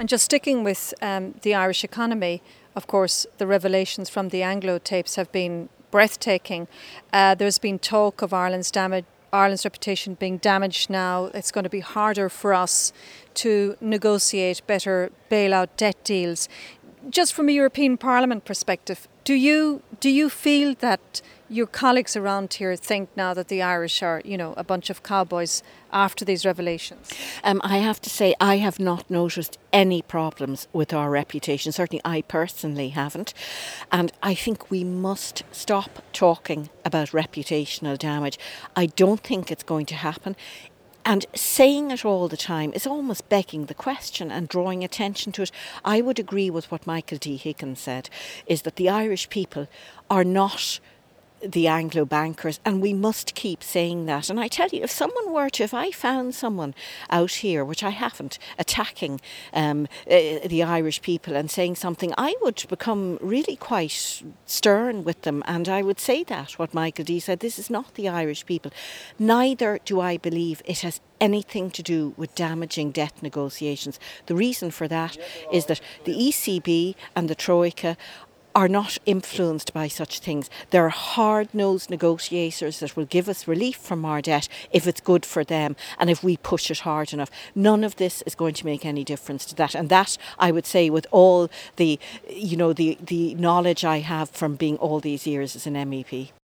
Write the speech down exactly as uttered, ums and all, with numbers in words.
And just sticking with um, the Irish economy, of course, the revelations from the Anglo tapes have been breathtaking. Uh, there's been talk of Ireland's damage, Ireland's reputation being damaged now. It's going to be harder for us to negotiate better bailout debt deals. Just from a European Parliament perspective, do you do you feel that your colleagues around here think now that the Irish are, you know, a bunch of cowboys after these revelations? Um, I have to say I have not noticed any problems with our reputation. Certainly I personally haven't. And I think we must stop talking about reputational damage. I don't think it's going to happen. And saying it all the time is almost begging the question and drawing attention to it. I would agree with what Michael D. Higgins said, is that the Irish people are not the Anglo bankers, and we must keep saying that. And I tell you, if someone were to, if I found someone out here, which I haven't, attacking um, uh, the Irish people and saying something, I would become really quite stern with them, and I would say that, what Michael D said, this is not the Irish people. Neither do I believe it has anything to do with damaging debt negotiations. The reason for that is that the E C B and the Troika are not influenced by such things. They're hard-nosed negotiators that will give us relief from our debt if it's good for them and if we push it hard enough. None of this is going to make any difference to that. And that, I would say, with all the, you know, the, the knowledge I have from being all these years as an M E P.